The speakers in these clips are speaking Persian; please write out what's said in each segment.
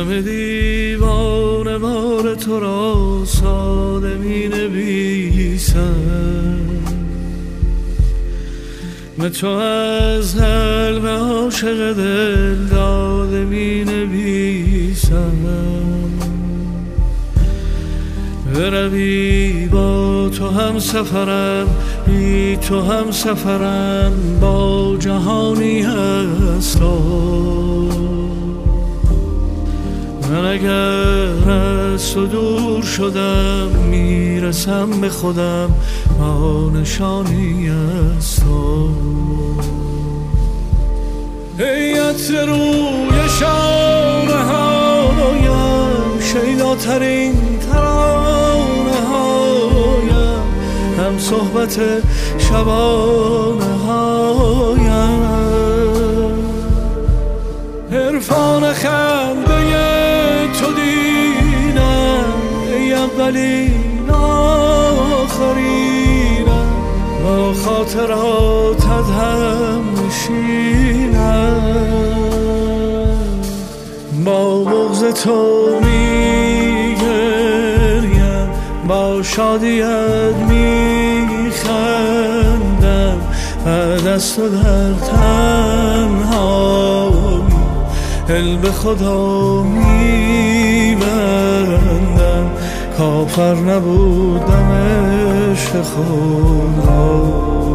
همه دیوانه وار تو را ساده می نویسم، به تو از قلب عاشق دل داده می نویسم. بروی با تو هم سفرم، بی تو هم سفرم، با جهانی هستم. من اگر از تو دور شدم میرسم به خودم، با نشانی از تو. ای عطر روی شانه هایم، شیداترین ترانه هایم، هم صحبت شبانه هایم، عرفان خنده تو دیدم. ای اولین آخرینم، با خاطراتت هم نشینم. با بغض تو میگریم، با شادیت میخندم، بعد از تو در تنهایی دل به خدا میبندم. کافر نبودم عشق خود را،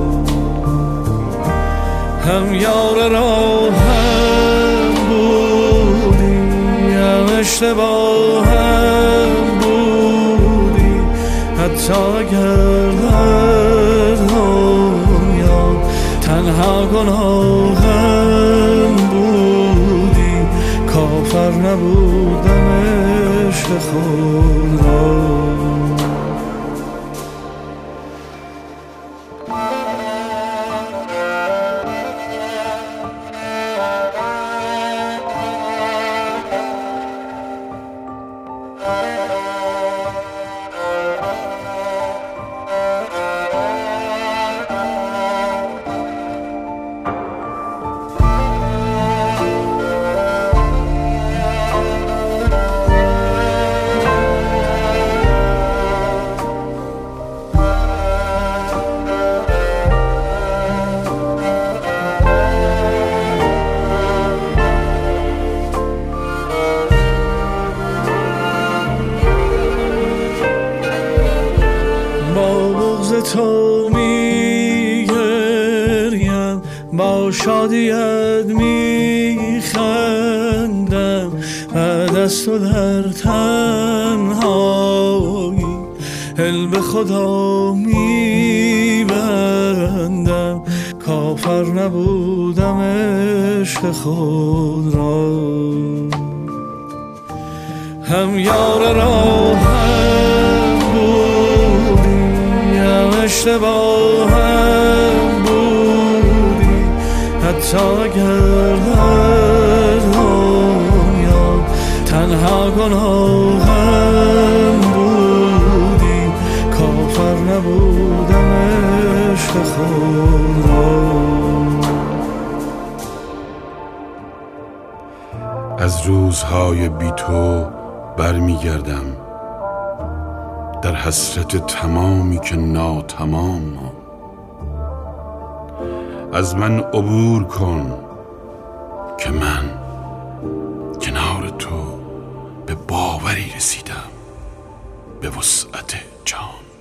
هم یار راهم بودی، هم اشتباهم بودی. حتی اگر در دنیا تنها گناهم بودی، کافر نبودم عشق خود را. تو میگریم، با شادیت میخندم، بعد از تو در تنهایی دل به خدا میبندم. کافر نبودم عشق خود را، هم یار راهم بودی، هم اشتباهم بودی. حتی اگر در دنیا تنها گناهم بودی، کافر نبودم عشق خود را. از روزهای بی تو برمیگردم، در حسرت تمامی که ناتمام ماند. از من عبور کن که من کنار تو به باوری رسیدم، به وسعت جان.